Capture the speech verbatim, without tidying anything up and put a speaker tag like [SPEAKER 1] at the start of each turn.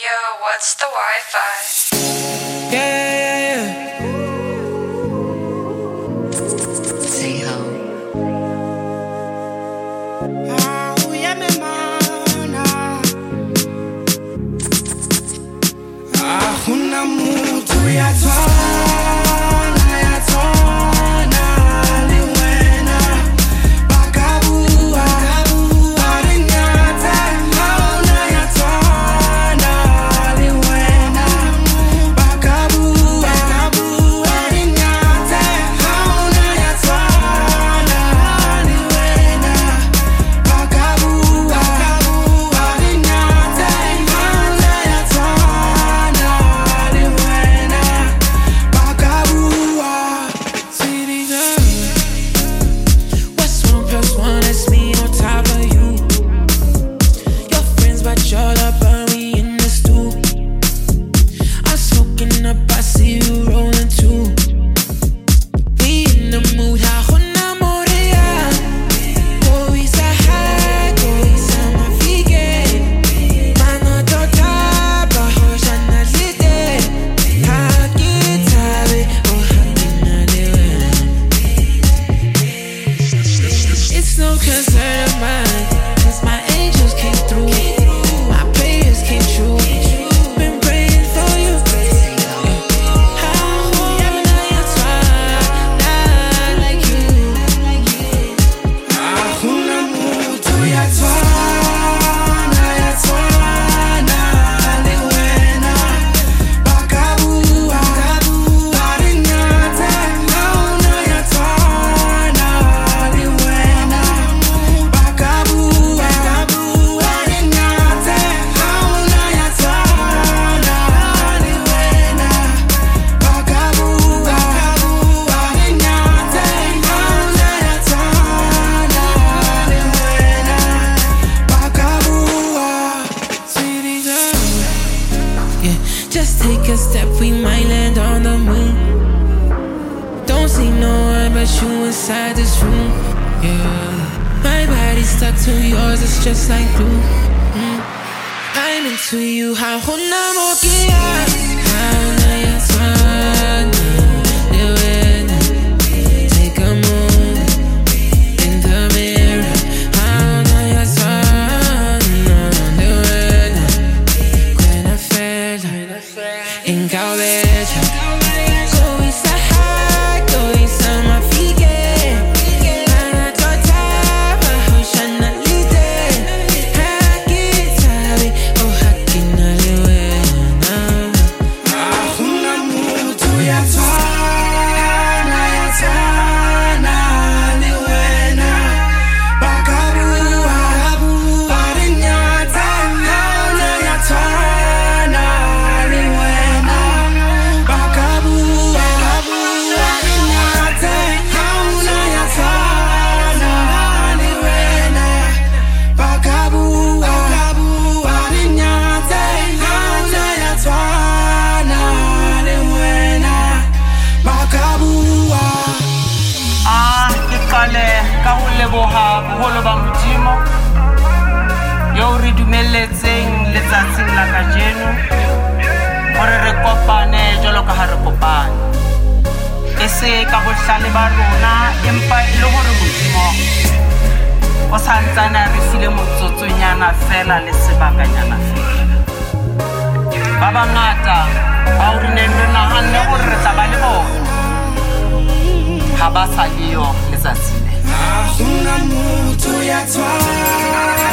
[SPEAKER 1] Yo, what's the Wi-Fi?
[SPEAKER 2] Yeah, yeah, yeah.
[SPEAKER 3] Say ho.
[SPEAKER 2] Oh, yeah, me mana. Hakuna mtu yatwana, yatwana ni wena. Bakabua, arinyata, hauna yatwana ni wena. Bakabua, arinyata, hauna yatwana ni wena. Bakabua, arinyata, hauna yatwana ni wena. Bakabua, city girl. What's one plus one? That's me on top of you. Your friends, but y'all up on me in the stool. I'm smoking up, I see you rolling too. We in the mood, hakuna moria. Go isa high, go isa mafike. Mano tota, bajo jana lite. Hakitabe, oh hakina lewe. It's no concern of mine, 'cause my angels came through. My prayers came true. Been praying for you. Hakuna yatwana like you. Hakuna mtu yatwana, yatwana ni wena. Bakabua, arinyata, hauna yatwana ni wena. Bakabua, arinyata, hauna yatwana ni wena. Bakabua, arinyata, hauna yatwana ni wena. Bakabua, city girl. Yeah, just take a step, we might land on the moon. Don't see no one but you inside this room. Yeah, my body's stuck to yours, it's just like glue. Mm. I'm into you, hakuna mokia. Hauna yatwana, lewena. Take a moment in the mirror. Hauna yatwana, lewena. When I fell in Calveja, go isa high, go isa mafike. Mana tota, bajo jana lite. Hakitabe, oh hakina lewena. Hakuna mtu yatwana, yatwana ni wena. Bakabua, arinyata, hauna yatwana ni wena. Bakabua, arinyata, hauna yatwana ni wena. Bakabua, arinyata, hauna yatwana ni wena. Bakabua.
[SPEAKER 4] Ah, ke qale ka ho leboha boholo ba Modimo yo re dumelletseng letsatsing la kajeno hore re kopane jwalo ka ha re kopane e se ka bohlale ba rona empa e le hore Modimo o santsana re file motsotsonyana fela le sebakanyana fela ba bangata ba o re neng re nahanne hore re tla ba le bona ha ba sa leyo letsatsing.
[SPEAKER 2] Hakuna mtu yatwana.